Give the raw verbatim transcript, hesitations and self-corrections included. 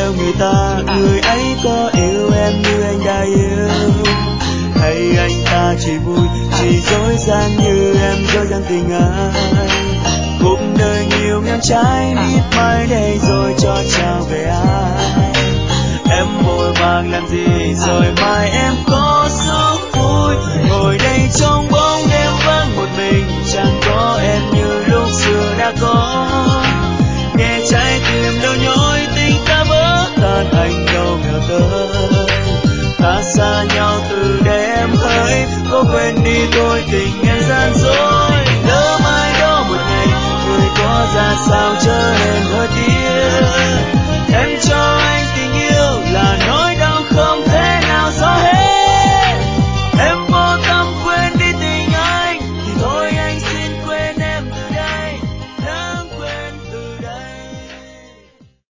theo người ta, người ấy có yêu em như anh đã yêu, hay anh ta chỉ vui chỉ dối gian như em dối gian tình anh. Cuộc đời nhiều ngang trái biết mai đây